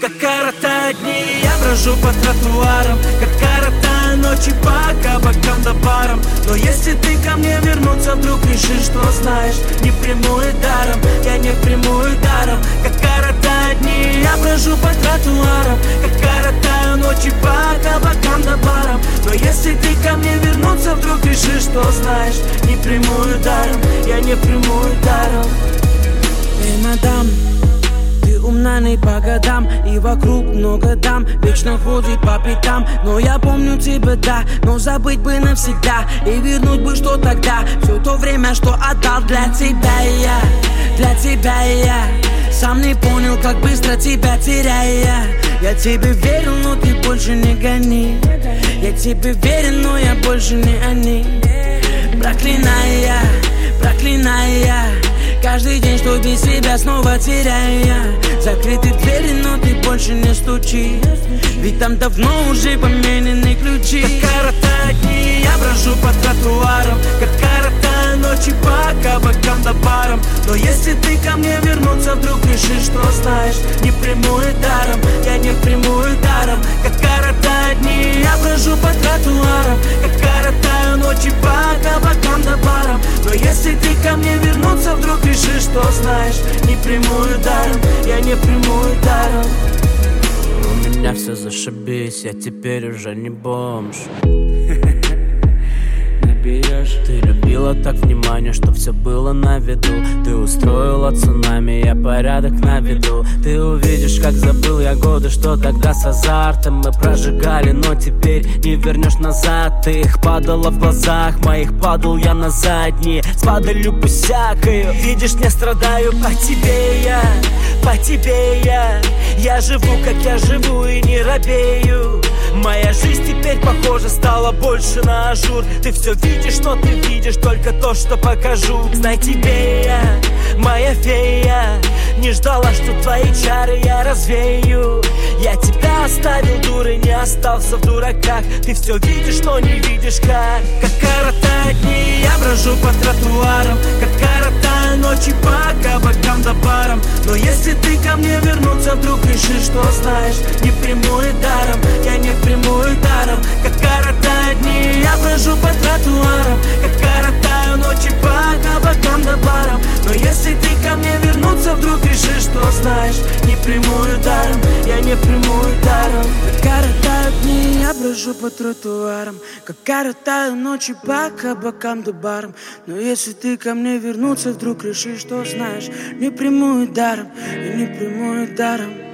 Как коротают дни, я брожу по тротуарам, как коротаю ночи по кабакам да барам. Но если ты ко мне вернуться вдруг решишь, что знаешь, не приму и даром, я не приму и даром. Как коротают дни, я брожу по тротуарам, как коротаю ночи по кабакам да барам. Но если ты ко мне вернуться вдруг решишь, что знаешь, не приму и даром, я не приму и даром. Эй, мадам, ты умна не по годам, и вокруг много дам, вечно ходит по пятам. Но я помню тебя, да, но забыть бы навсегда, и вернуть бы, что тогда, все то время, что отдал для тебя я, для тебя я. Сам не понял, как быстро тебя теряя. Я тебе верил, но ты больше не гони. Я тебе верен, но я больше не они. Проклиная, проклиная каждый день, что без себя снова теряя. Закрыты двери, но ты больше не стучи, ведь там давно уже поменены ключи. Как коротают дни, я брожу по тротуарам, как коротаю ночи по кабакам да барам. Но если ты ко мне вернуться вдруг решишь, что знаешь, не приму и даром, я не приму и даром. Как коротают дни, я брожу по тротуарам, как коротаю ночи по кабакам да барам. Но если ты ко мне вернуться вдруг решишь, что знаешь, не приму и даром, я не приму и даром. У меня все зашибись, я теперь уже не бомж. Ты любила так внимание, что все было на виду. Ты устроила цунами, я порядок наведу. Ты увидишь, как забыл я годы, что тогда с азартом мы прожигали, но теперь не вернешь назад. Ты их падала в глазах моих, падал я на задние, с падалью всякою. Видишь, не страдаю по тебе я, по тебе я. Я живу, как я живу, и не робею. Моя жизнь теперь, похоже, стала больше на ажур. Ты все видишь, но ты видишь только то, что покажу. Знай тебе я, моя фея, не ждала, что твои чары я развею. Я тебя оставил дурой, не остался в дураках. Ты все видишь, но не видишь как. Как коротают дни, я брожу по тротуарам, как коротаю ночи по кабакам да барам. Но если ты ко мне вернуться вдруг решишь, что знаешь, не приму и даром, я не приму и даром. Как коротают дни, я брожу по тротуарам, как коротаю ночи по кабакам да барам. Но если ты ко мне вернуться вдруг решишь, что знаешь, не приму и даром, я не приму и даром. Как коротают дни, я брожу по тротуарам, как коротаю ночи по кабакам да барам. Но если ты ко мне вернуться вдруг решишь, что знаешь, не приму и даром, я не приму и даром.